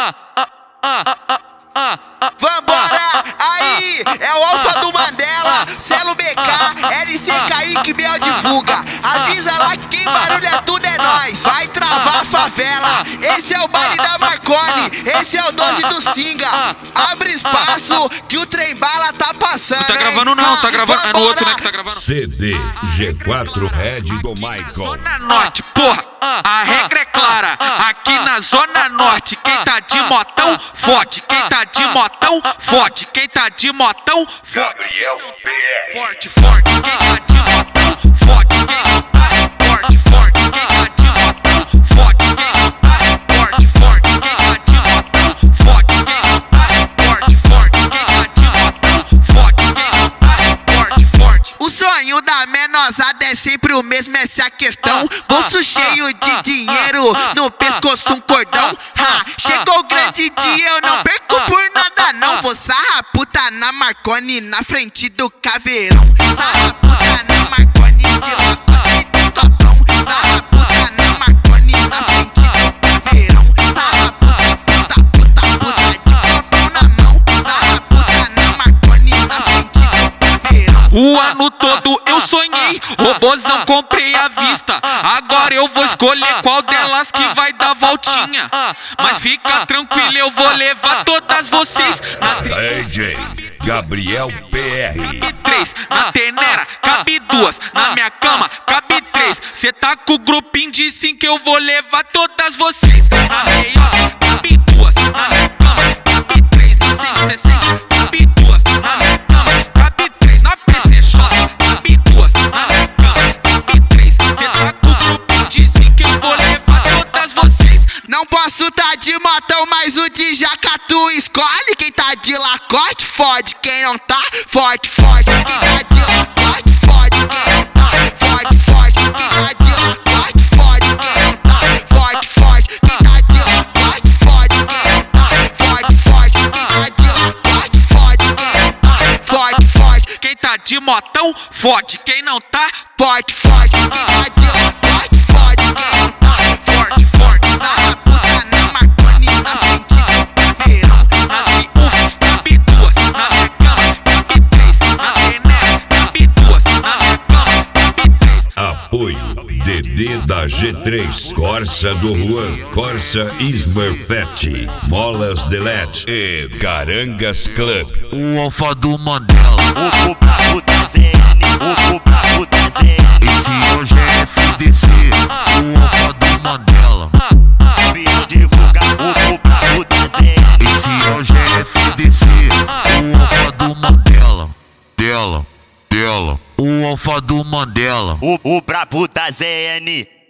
Vambora! Aí, é o Alfa do Mandela, Celo BK, LC Kaique Biel divulga. Avisa lá que quem barulha tudo é nós. Vai travar a favela. Esse é o baile da Marconi, esse é o 12 do Singa. Abre espaço que o trem bala tá passando. Não tá gravando não, tá gravando. É no outro, né, que tá gravando. CD G4 Red do Michael. Zona Norte, porra, a regra é clara. Aqui na Zona Norte, quem tá de motão, forte. Quem tá de motão, forte. Quem tá de motão, forte. Gabriel PR. Forte, forte. Quem tá de motão, forte. Quem não tá, forte, forte. Quem tá de motão, forte. Quem não tá, forte, forte. Quem tá de motão, forte. Quem não tá, forte, forte. Quem tá de motão, forte. Quem não tá, forte, forte. O sonho da menosada é sempre o mesmo, essa é a questão. Bolso cheio de dinheiro, no pescoço um cordão. Chegou o grande dia, eu não perco por nada não. Vou sarrar puta na Marconi, na frente do caveirão. Sarrar puta na Marconi, de Lacoste e do copão. Sarrar puta na Marconi, na frente do caveirão. Sarrar puta de copão na mão. Sarrar puta na Marconi, na frente do caveirão. O ano todo eu sonhei, robozão comprei à vista. Agora eu vou escolher qual delas que vai dar voltinha. Mas fica tranquilo, eu vou levar todas vocês na DJ Gabriel PR. cabe 3, na tenera, cabe 2, na minha cama, cabe 3. Cê tá com o grupinho de 5, eu vou levar todas vocês. Na meia, cabe 2, na minha cama, cabe 3, na 160, cabe 2, na minha cama, cabe 3, na PCX, cabe 2, na minha cama, cabe 3. Cê tá com o grupinho de 5, eu vou levar todas vocês. Não posso tá de motão, mas o de Jacatu escolhe. Quem tá de Lacoste, fode. Quem não tá, forte, forte. Quem tá de Lacoste, fode. Quem não tá, forte, forte. Quem tá de Lacoste, fode. Quem não tá, forte, forte. Quem tá de Lacoste, fode. Quem não tá, forte, forte. Quem tá de Lacoste, fode. Quem não tá, forte, forte. Quem tá de motão, fode. Quem não tá, Forte, forte. Quem tá de Lacoste, fode. Quem não tá, forte, forte. sarra puta na Marconi, na frente do caveirão. Na triunfo, cabe 2, na minha cama, cabe 3. Na tenera, cabe 2, na minha cama, cabe 3. Apoio DD da G3, Corsa do Juan, Corsa Smurfette, Molas Delete e Carangas Club. O Alfa do Mandela, O brabo da ZN, o brabo da ZN. esse hoje é FDC. O Alfa do Mandela, Biel divulga o brabo da ZN. esse hoje é FDC. O Alfa do Mandela, dela. O Alfa do Mandela. O brabo da ZN.